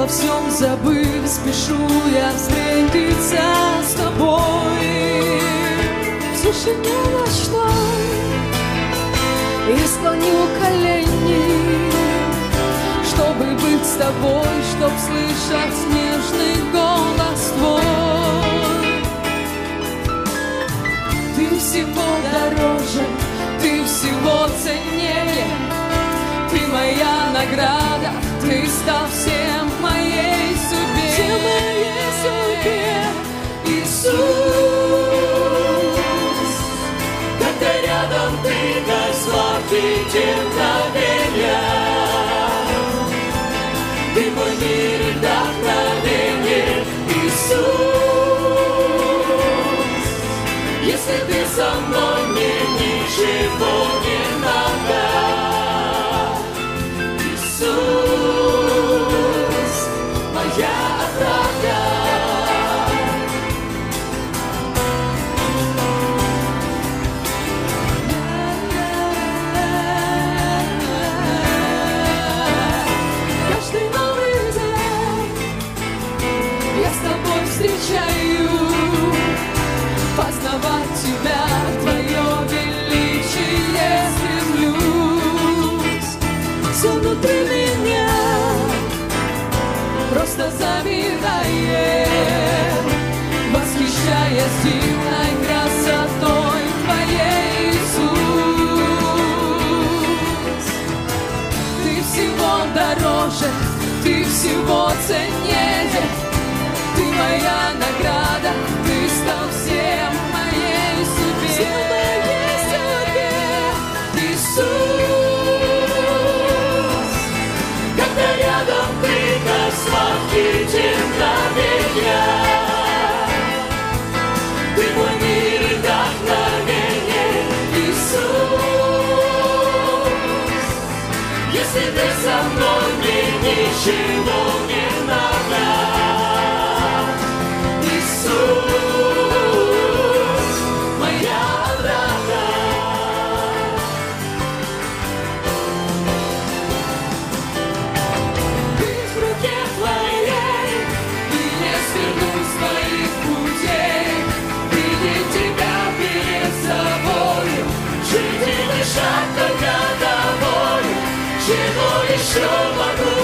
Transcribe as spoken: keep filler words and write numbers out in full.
обо всем забыв, спешу я встретиться с тобой. В тишине ночной я склоню колени, чтобы быть с тобой, чтоб слышать нежный голос твой. Ты всего дороже, ты всего ценнее, ты моя награда, ты стал всем в моей судьбе, всем в моей судьбе, Иисус. Когда рядом ты, как сладкий вдохновения, ты мой мир и вдохновение, Иисус. Если ты со мной, мне ничего не надо. Встречаю, познавать тебя, твое величие стремлюсь. Все внутри меня просто замирает, восхищаясь дивной красотой твоей, Иисус. Ты всего дороже, ты всего ценнее, ты моя награда, ты стал всем в моей судьбе, всем в моей судьбе, Иисус. Когда рядом ты, как сладкий вдохновения, ты мой мир и вдохновение, Иисус. Если ты со мной, мне ничего не надо. Чего еще могу